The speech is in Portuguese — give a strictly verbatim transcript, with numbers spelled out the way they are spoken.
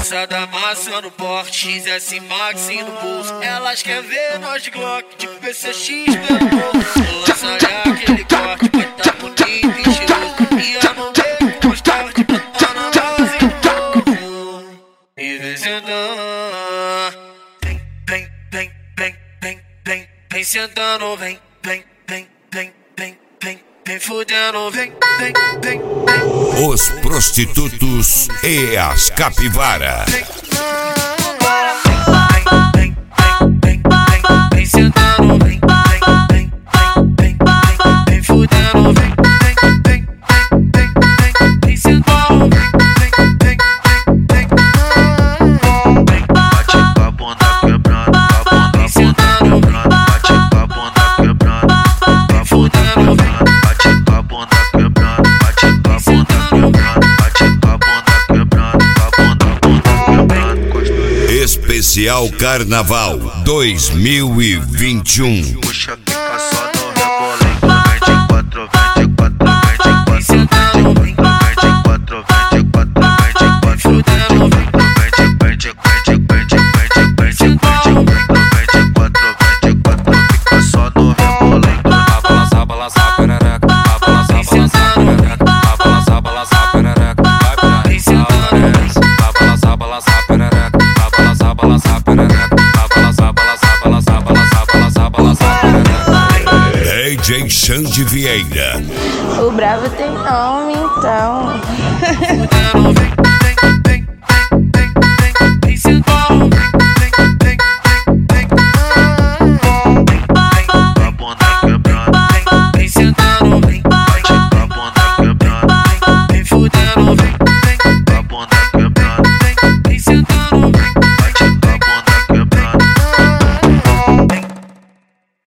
Lançada massa no porte, X S Max no bolso. Elas querem ver nós de Glock, de P C X pelo bolso. Lançaré aquele corte, vai tá bonito e cheiroso. E eu não vejo com os carros de plantar na base de novo. E vem sentando, vem, vem, vem, vem, vem, vem, vem sentando, vem, vem, vem, vem, vem, vem, vem fudendo, vem, vem, vem, vem. Os prostitutos e as capivara. Vem, vem, vem, vem, vem, vem sentando, vem, vem, vem, vem, vem, vem, vem fudendo, vem, vem, vem, vem, vem, vem sentando, vem, vem, vem, vem, vem, vem. Bate com a bunda quebrando, com a bunda quebrando. Bate com a bunda quebrando, com a bunda quebrando. Bate com a bunda quebrando, bate com a bunda quebrando. Bate com a bunda quebrando, com a bunda, bunda quebrando. Especial Carnaval dois mil e vinte e um. Puxa, fica só no rebolento. Vem de quatro, vem de quatro, vem de quatro, vem de quatro, vem de quatro, vem de quatro, vem de quatro, vem de, vem de, vem de, vem de, vem de, vem de quatro, vem de quatro, vem de quatro, fica só no rebolento. Balança, balança, perereca, balança, balança, perereca, balança, balança, perereca, vai pra essa hora. Balança, balança, perereca, balança, balança, perereca, balança, balança, balança, balança, balança, balança, perereca. D J Xande Vieira. O bravo tem nome, então. Fudendo, vem.